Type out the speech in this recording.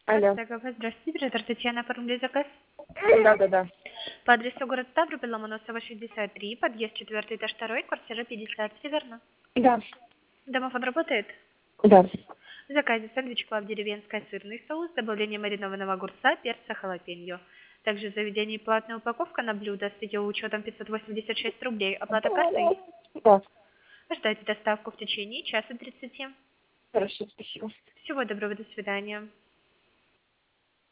Алло. Здравствуйте, оператор Татьяна, оформили заказ. Да. По адресу город Ставрополь, Ломоносова, 63, подъезд 4, этаж 2, квартира 50, все верно? Да. Домофон работает? Да. В заказе сэндвич клаб деревенская, сырный соус, добавление маринованного огурца, перца, халапеньо. Также в заведении платная упаковка на блюдо с видеоучетом 586 рублей. Оплата картой. Да. Ждайте доставку в течение часа 30. Хорошо, спасибо. Всего доброго, до свидания.